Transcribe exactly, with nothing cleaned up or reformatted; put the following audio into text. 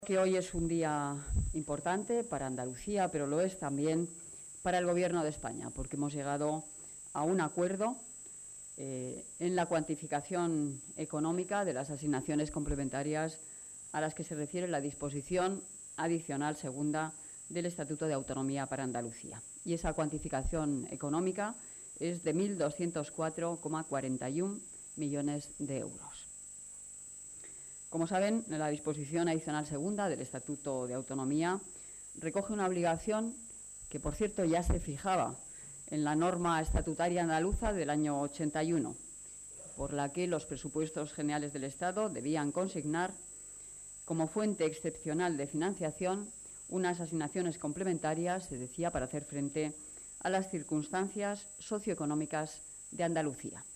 Que hoy es un día importante para Andalucía, pero lo es también para el Gobierno de España, porque hemos llegado a un acuerdo eh, en la cuantificación económica de las asignaciones complementarias a las que se refiere la disposición adicional segunda del Estatuto de Autonomía para Andalucía. Y esa cuantificación económica es de mil doscientos cuatro coma cuarenta y uno millones de euros. Como saben, la disposición adicional segunda del Estatuto de Autonomía recoge una obligación que, por cierto, ya se fijaba en la norma estatutaria andaluza del año ochenta y uno, por la que los presupuestos generales del Estado debían consignar como fuente excepcional de financiación unas asignaciones complementarias, se decía, para hacer frente a las circunstancias socioeconómicas de Andalucía.